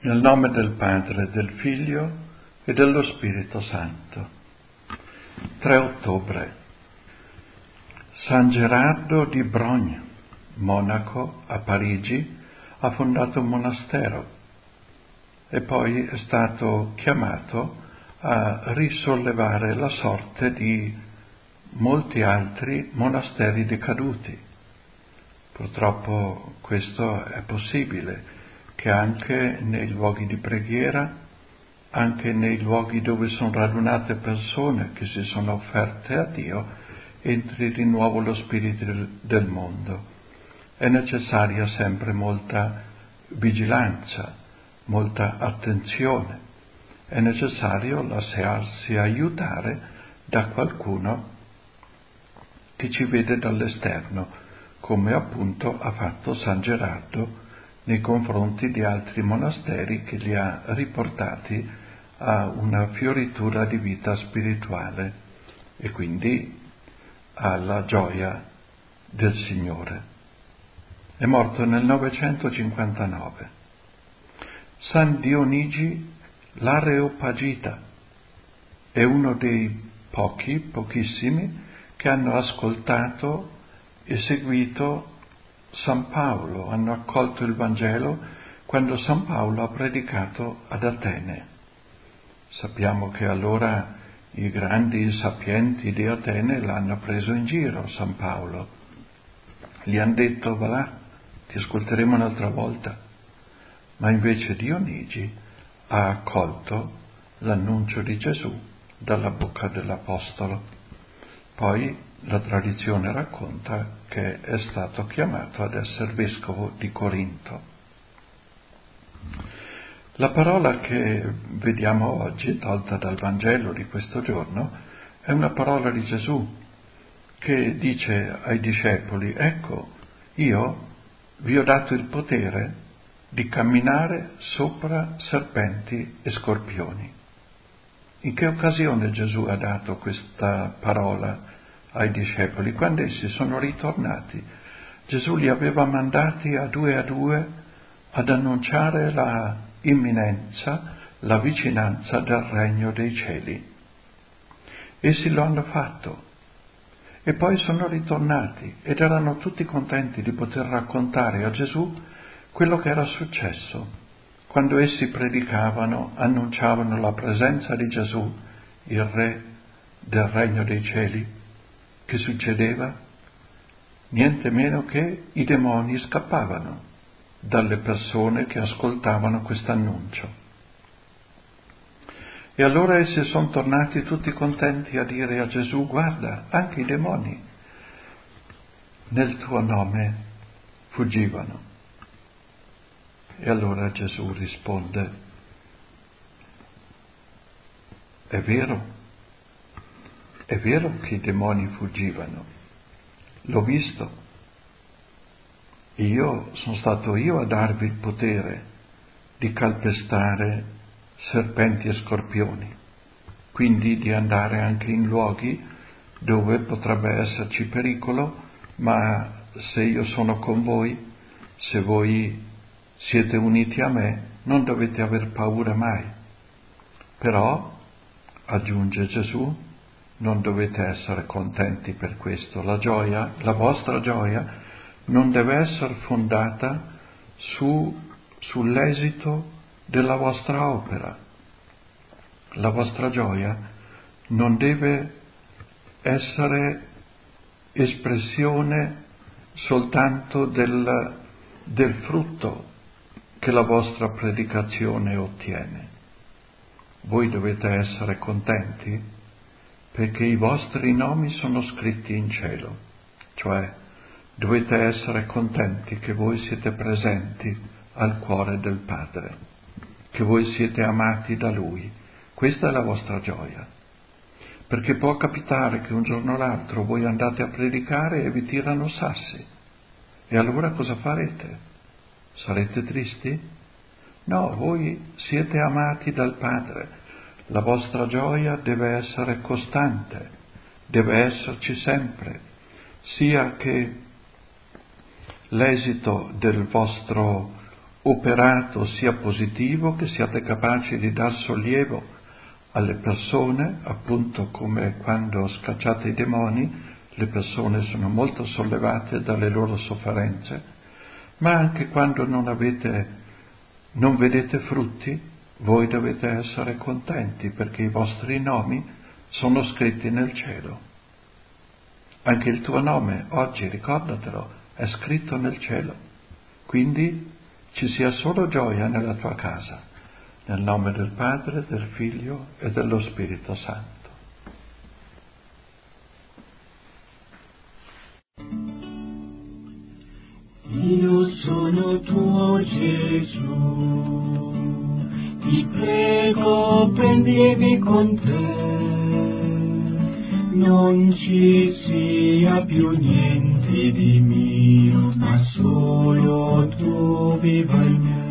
Nel nome del Padre, del Figlio e dello Spirito Santo. 3 ottobre. San Gerardo di Brogne, monaco a Parigi, ha fondato un monastero e poi è stato chiamato a risollevare la sorte di molti altri monasteri decaduti. Purtroppo questo è possibile, che anche nei luoghi di preghiera, anche nei luoghi dove sono radunate persone che si sono offerte a Dio, entri di nuovo lo spirito del mondo. È necessaria sempre molta vigilanza, molta attenzione. È necessario lasciarsi aiutare da qualcuno che ci vede dall'esterno, come appunto ha fatto San Gerardo nei confronti di altri monasteri che li ha riportati a una fioritura di vita spirituale e quindi alla gioia del Signore. È morto nel 959. San Dionigi l'Areopagita è uno dei pochissimi che hanno ascoltato e seguito San Paolo, hanno accolto il Vangelo quando San Paolo ha predicato ad Atene. Sappiamo che allora i grandi sapienti di Atene l'hanno preso in giro, San Paolo. Gli hanno detto, va là, ti ascolteremo un'altra volta. Ma invece Dionigi ha accolto l'annuncio di Gesù dalla bocca dell'Apostolo. Poi la tradizione racconta che è stato chiamato ad essere vescovo di Corinto. La parola che vediamo oggi, tolta dal Vangelo di questo giorno, è una parola di Gesù che dice ai discepoli, ecco, io vi ho dato il potere di camminare sopra serpenti e scorpioni. In che occasione Gesù ha dato questa parola ai discepoli? Quando essi sono ritornati, Gesù li aveva mandati a due ad annunciare la imminenza, la vicinanza del regno dei cieli. Essi lo hanno fatto e poi sono ritornati ed erano tutti contenti di poter raccontare a Gesù quello che era successo. Quando essi predicavano, annunciavano la presenza di Gesù, il Re del Regno dei Cieli, che succedeva? Niente meno che i demoni scappavano dalle persone che ascoltavano quest'annuncio. E allora essi sono tornati tutti contenti a dire a Gesù, guarda, anche i demoni nel tuo nome fuggivano. E allora Gesù risponde, è vero che i demoni fuggivano, l'ho visto, sono stato io a darvi il potere di calpestare serpenti e scorpioni, quindi di andare anche in luoghi dove potrebbe esserci pericolo, ma se io sono con voi, se voi siete uniti a me, non dovete aver paura mai. Però, aggiunge Gesù, non dovete essere contenti per questo. La vostra gioia, non deve essere fondata sull'esito della vostra opera. La vostra gioia non deve essere espressione soltanto del frutto che la vostra predicazione ottiene. Voi dovete essere contenti perché i vostri nomi sono scritti in cielo, cioè dovete essere contenti che voi siete presenti al cuore del Padre, che voi siete amati da Lui. Questa è la vostra gioia, perché può capitare che un giorno o l'altro voi andate a predicare e vi tirano sassi, e allora cosa farete? Sarete tristi? No, voi siete amati dal Padre. La vostra gioia deve essere costante, deve esserci sempre, sia che l'esito del vostro operato sia positivo, che siate capaci di dar sollievo alle persone, appunto come quando scacciate i demoni, le persone sono molto sollevate dalle loro sofferenze, ma anche quando non vedete frutti, voi dovete essere contenti perché i vostri nomi sono scritti nel cielo. Anche il tuo nome, oggi, ricordatelo, è scritto nel cielo. Quindi ci sia solo gioia nella tua casa, nel nome del Padre, del Figlio e dello Spirito Santo. Io sono tuo Gesù, ti prego prendimi con te, non ci sia più niente di mio, ma solo tu viva in me.